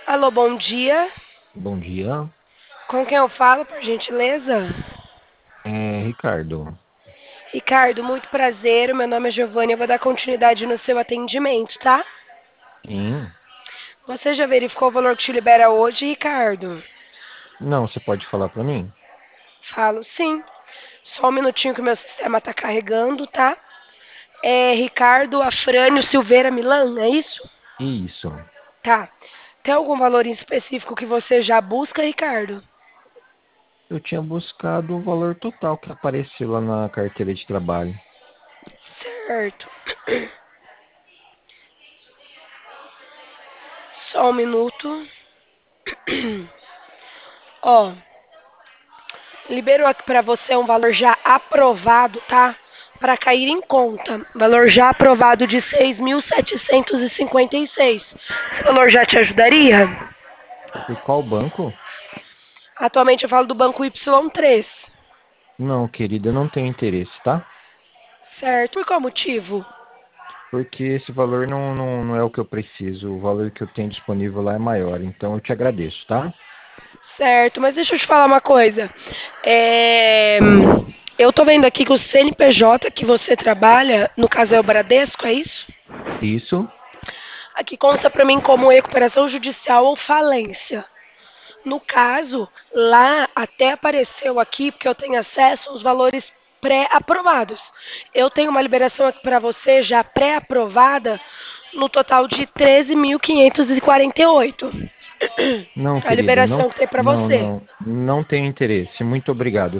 Alô, bom dia. Bom dia, Com quem eu falo, por gentileza? Ricardo. Ricardo, muito prazer. Meu nome é Giovanni. Eu vou dar continuidade no seu atendimento, tá? Sim. Você já verificou o valor que te libera hoje, Ricardo? Não, você pode falar para mim? Falo sim. Só um minutinho que o meu sistema tá carregando, tá? É Ricardo Afrânio Silveira Milan, é isso? Isso. Tá. Tem algum valor em específico que você já busca, Ricardo? Eu tinha buscado o valor total que apareceu lá na carteira de trabalho. Certo. Só um minuto. Ó, liberou aqui para você um valor já aprovado, tá? Para cair em conta. Valor já aprovado de 6.756. Esse valor já te ajudaria? Por qual banco? Atualmente eu falo do banco Y3. Não, querida, eu não tenho interesse, tá? Certo. Por qual motivo? Porque esse valor não é o que eu preciso. O valor que eu tenho disponível lá é maior. Então eu te agradeço, tá? Certo, mas deixa eu te falar uma coisa. É, Eu tô vendo aqui que o CNPJ que você trabalha, no caso é o Bradesco, é isso? Isso? Aqui consta para mim como recuperação judicial ou falência. No caso, lá até apareceu aqui, porque eu tenho acesso aos valores pré-aprovados. Eu tenho uma liberação aqui para você já pré-aprovada no total de 13.548. Não, A querida, não, liberação que tem para não, você. não, não tenho interesse. Muito obrigado.